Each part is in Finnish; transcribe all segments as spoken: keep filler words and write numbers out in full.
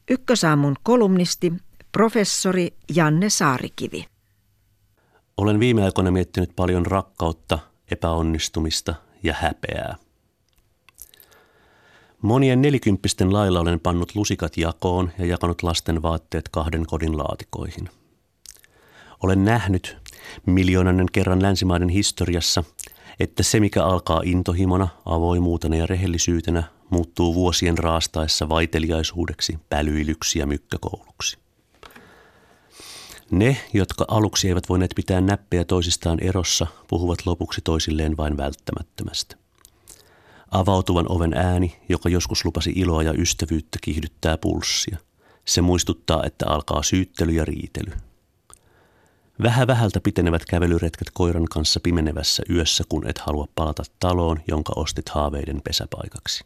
Ykkösaamun kolumnisti, professori Janne Saarikivi. Olen viime aikoina miettinyt paljon rakkautta, epäonnistumista ja häpeää. Monien nelikymppisten lailla olen pannut lusikat jakoon ja jakanut lasten vaatteet kahden kodin laatikoihin. Olen nähnyt miljoonannen kerran länsimaiden historiassa, että se mikä alkaa intohimona, avoimuutena ja rehellisyytenä, muuttuu vuosien raastaessa vaiteliaisuudeksi, pälyilyksi ja mykkäkouluksi. Ne, jotka aluksi eivät voineet pitää näppejä toisistaan erossa, puhuvat lopuksi toisilleen vain välttämättömästä. Avautuvan oven ääni, joka joskus lupasi iloa ja ystävyyttä, kiihdyttää pulssia. Se muistuttaa, että alkaa syyttely ja riitely. Vähä vähältä pitenevät kävelyretket koiran kanssa pimenevässä yössä, kun et halua palata taloon, jonka ostit haaveiden pesäpaikaksi.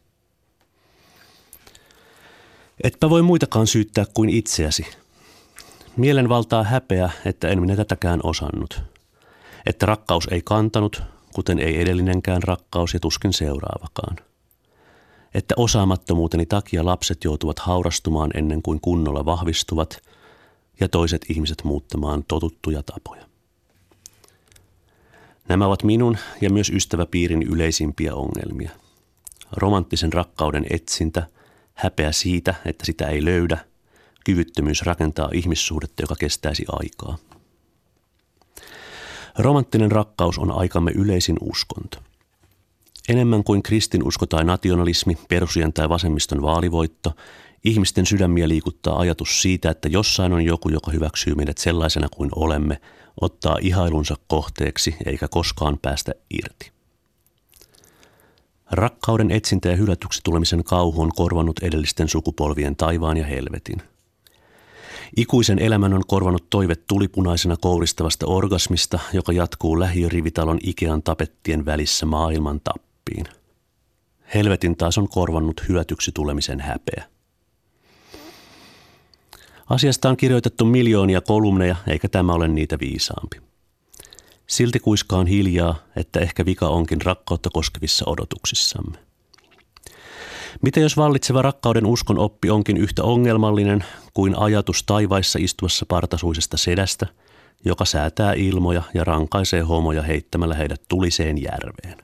Etpä voi muitakaan syyttää kuin itseäsi. Mielen valtaa häpeä, että en minä tätäkään osannut. Että rakkaus ei kantanut, kuten ei edellinenkään rakkaus ja tuskin seuraavakaan. Että osaamattomuuteni takia lapset joutuvat haurastumaan ennen kuin kunnolla vahvistuvat ja toiset ihmiset muuttamaan totuttuja tapoja. Nämä ovat minun ja myös ystäväpiirin yleisimpiä ongelmia. Romanttisen rakkauden etsintä, häpeä siitä, että sitä ei löydä, kyvyttömyys rakentaa ihmissuhdetta, joka kestäisi aikaa. Romanttinen rakkaus on aikamme yleisin uskonto. Enemmän kuin kristinusko tai nationalismi, persujen tai vasemmiston vaalivoitto, ihmisten sydämiä liikuttaa ajatus siitä, että jossain on joku, joka hyväksyy meidät sellaisena kuin olemme, ottaa ihailunsa kohteeksi eikä koskaan päästä irti. Rakkauden etsintä ja hylätyksi tulemisen kauhu on korvannut edellisten sukupolvien taivaan ja helvetin. Ikuisen elämän on korvannut toive tulipunaisena kouristavasta orgasmista, joka jatkuu lähiörivitalon Ikean tapettien välissä maailman tappiin. Helvetin taas on korvannut hylätyksi tulemisen häpeä. Asiasta on kirjoitettu miljoonia kolumneja, eikä tämä ole niitä viisaampi. Silti kuiskaan hiljaa, että ehkä vika onkin rakkautta koskevissa odotuksissamme. Mitä jos vallitseva rakkauden uskon oppi onkin yhtä ongelmallinen kuin ajatus taivaissa istuvassa partasuisesta sedästä, joka säätää ilmoja ja rankaisee homoja heittämällä heidät tuliseen järveen?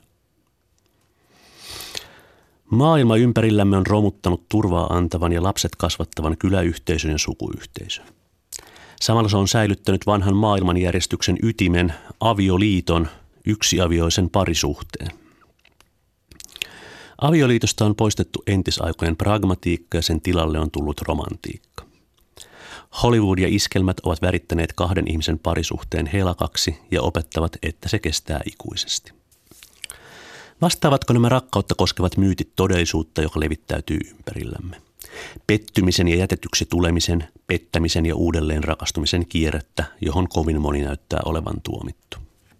Maailma ympärillämme on romuttanut turvaa antavan ja lapset kasvattavan kyläyhteisön ja sukuyhteisön. Samalla se on säilyttänyt vanhan maailmanjärjestyksen ytimen, avioliiton, yksiavioisen parisuhteen. Avioliitosta on poistettu entisaikojen pragmatiikka ja sen tilalle on tullut romantiikka. Hollywood ja iskelmät ovat värittäneet kahden ihmisen parisuhteen helakaksi ja opettavat, että se kestää ikuisesti. Vastaavatko nämä rakkautta koskevat myytit todellisuutta, joka levittäytyy ympärillämme? Pettymisen ja jätetyksi tulemisen, pettämisen ja uudelleen rakastumisen kierrettä, johon kovin moni näyttää olevan tuomittu.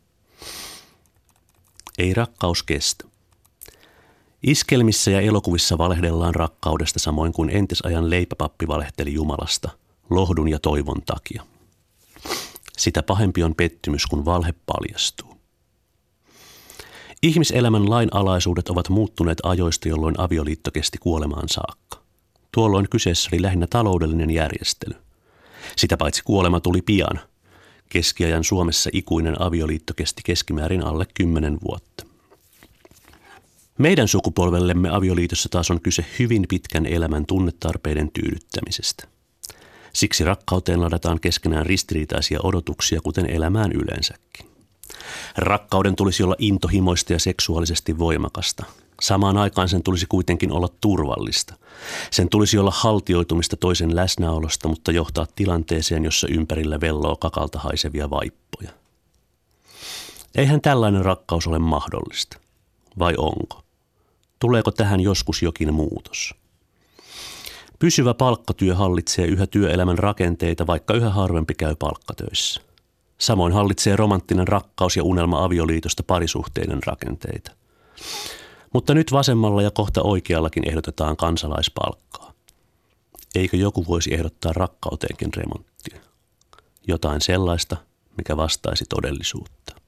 Ei rakkaus kestä. Iskelmissä ja elokuvissa valehdellaan rakkaudesta samoin kuin entisajan leipäpappi valehteli Jumalasta, lohdun ja toivon takia. Sitä pahempi on pettymys, kun valhe paljastuu. Ihmiselämän lainalaisuudet ovat muuttuneet ajoista, jolloin avioliitto kesti kuolemaan saakka. Tuolloin kyseessä oli lähinnä taloudellinen järjestely. Sitä paitsi kuolema tuli pian. Keskiajan Suomessa ikuinen avioliitto kesti keskimäärin alle kymmenen vuotta. Meidän sukupolvellemme avioliitossa taas on kyse hyvin pitkän elämän tunnetarpeiden tyydyttämisestä. Siksi rakkauteen ladataan keskenään ristiriitaisia odotuksia, kuten elämään yleensäkin. Rakkauden tulisi olla intohimoista ja seksuaalisesti voimakasta. Samaan aikaan sen tulisi kuitenkin olla turvallista. Sen tulisi olla haltioitumista toisen läsnäolosta, mutta johtaa tilanteeseen, jossa ympärillä velloo kakalta haisevia vaippoja. Eihän tällainen rakkaus ole mahdollista. Vai onko? Tuleeko tähän joskus jokin muutos? Pysyvä palkkatyö hallitsee yhä työelämän rakenteita, vaikka yhä harvempi käy palkkatöissä. Samoin hallitsee romanttinen rakkaus ja unelma avioliitosta parisuhteiden rakenteita. Mutta nyt vasemmalla ja kohta oikeallakin ehdotetaan kansalaispalkkaa. Eikö joku voisi ehdottaa rakkauteenkin remonttia? Jotain sellaista, mikä vastaisi todellisuutta.